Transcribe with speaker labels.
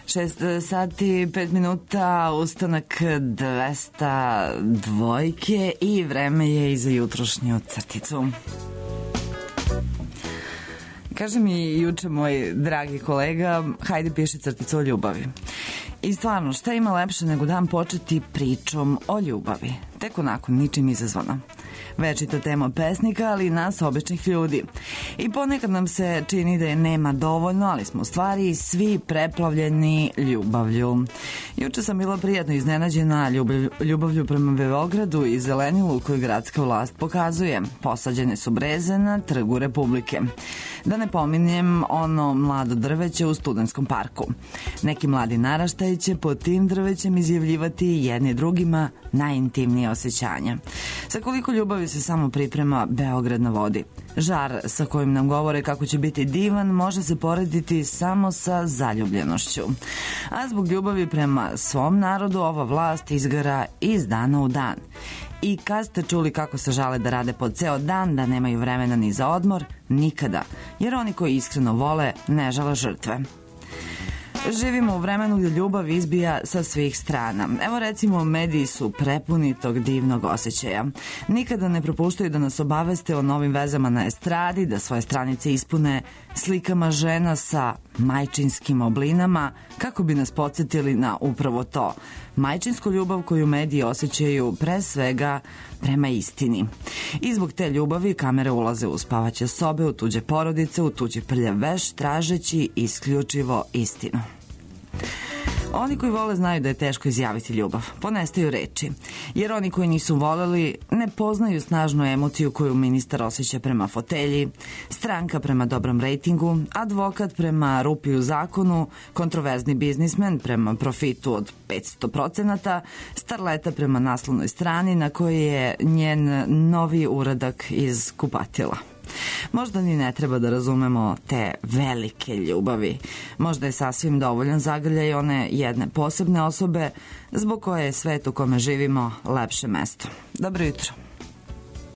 Speaker 1: 6 sati, 5 minuta, ustanak 202 i vreme je i za jutrošnju crticu. Kaže mi juče moj dragi kolega, hajde piši crticu o ljubavi. I stvarno, šta ima lepše nego dan početi pričom o ljubavi? Tek onako, ničim izazvana. Večita tema pesnika, ali i nas običnih ljudi. I ponekad nam se čini da je nema dovoljno, ali smo u stvari svi preplavljeni ljubavlju. Juče sam bila prijatno iznenađena ljubavlju prema Beogradu i zelenilu koju gradska vlast pokazuje. Posađene su breze na Trgu Republike. Da ne pominjem ono mlado drveće u Studentskom parku. Neki mladi naraštaji će pod tim drvećem izjavljivati jedni drugima najintimnije osjećanja. Sa koliko ljubavi se samo priprema Beograd na vodi. Žar sa kojim nam govore kako će biti divan može se porediti samo sa zaljubljenošću. A zbog ljubavi prema svom narodu ova vlast izgara iz dana u dan. I kad ste čuli kako se žale da rade po ceo dan, da nemaju vremena ni za odmor? Nikada, jer oni koji iskreno vole ne žale žrtve. Živimo u vremenu gde ljubav izbija sa svih strana. Evo recimo, mediji su prepuni tog divnog osjećaja. Nikada ne propuštaju da nas obaveste o novim vezama na estradi, da svoje stranice ispune slikama žena sa majčinskim oblinama, kako bi nas podsjetili na upravo to. Majčinsku ljubav koju mediji osjećaju pre svega prema istini. I zbog te ljubavi kamere ulaze u spavaće sobe, u tuđe porodice, u tuđi prljav veš, tražeći isključivo istinu. Oni koji vole znaju da je teško izjaviti ljubav, ponestaju reči, jer oni koji nisu voleli ne poznaju snažnu emociju koju ministar osjeća prema fotelji, stranka prema dobrom rejtingu, advokat prema rupi u zakonu, kontroverzni biznismen prema profitu od 500%, starleta prema naslovnoj strani na kojoj je njen novi uradak iz kupatila. Možda ni ne treba da razumemo te velike ljubavi. Možda je sasvim dovoljan zagrljaj one jedne posebne osobe zbog koje je svet u kome živimo lepše mesto. Dobro jutro.